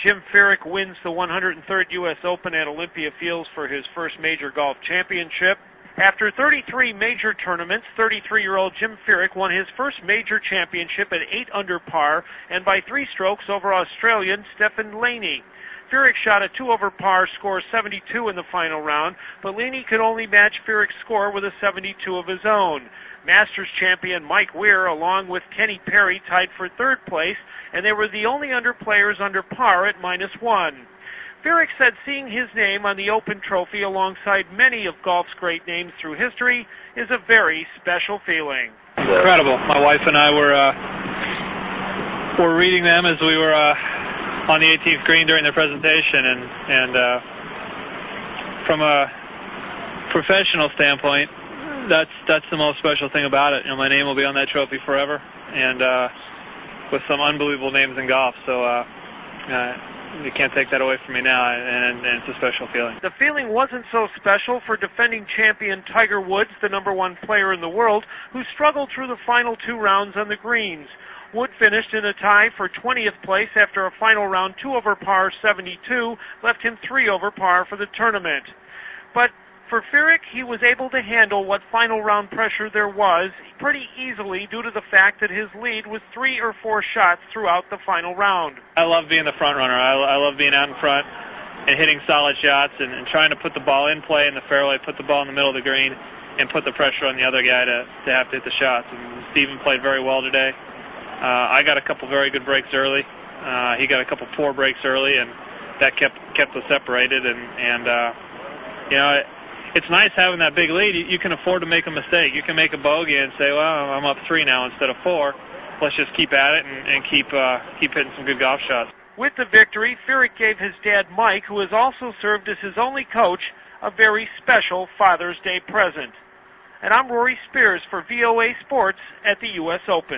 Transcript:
Jim Furyk wins the 103rd U.S. Open at Olympia Fields for his first major golf championship. After 33 major tournaments, 33-year-old Jim Furyk won his first major championship at 8 under par and by 3 strokes over Australian Stefan Laney. Furyk shot a 2 over par score 72 in the final round, but Laney could only match Furyk's score with a 72 of his own. Masters champion Mike Weir, along with Kenny Perry, tied for 3rd place, and they were the only players under par at -1. Furyk said seeing his name on the Open Trophy alongside many of golf's great names through history is a very special feeling. Incredible. My wife and I were reading them as we were on the 18th green during the presentation, and from a professional standpoint, that's the most special thing about it. You know, my name will be on that trophy forever, and with some unbelievable names in golf. So you can't take that away from me now, and it's a special feeling. The feeling wasn't so special for defending champion Tiger Woods, the #1 player in the world, who struggled through the final 2 rounds on the greens. Wood finished in a tie for 20th place after a final round 2 over par 72 left him 3 over par for the tournament. But for Furyk, he was able to handle what final round pressure there was pretty easily due to the fact that his lead was 3 or 4 shots throughout the final round. I love being the front runner. I love being out in front and hitting solid shots and trying to put the ball in play in the fairway, put the ball in the middle of the green, and put the pressure on the other guy to have to hit the shots. And Steven played very well today. I got a couple very good breaks early. He got a couple poor breaks early, and that kept us separated. And you know, it's nice having that big lead. You can afford to make a mistake. You can make a bogey and say, well, I'm up 3 now instead of 4. Let's just keep at it and keep hitting some good golf shots. With the victory, Furyk gave his dad, Mike, who has also served as his only coach, a very special Father's Day present. And I'm Rory Spears for VOA Sports at the U.S. Open.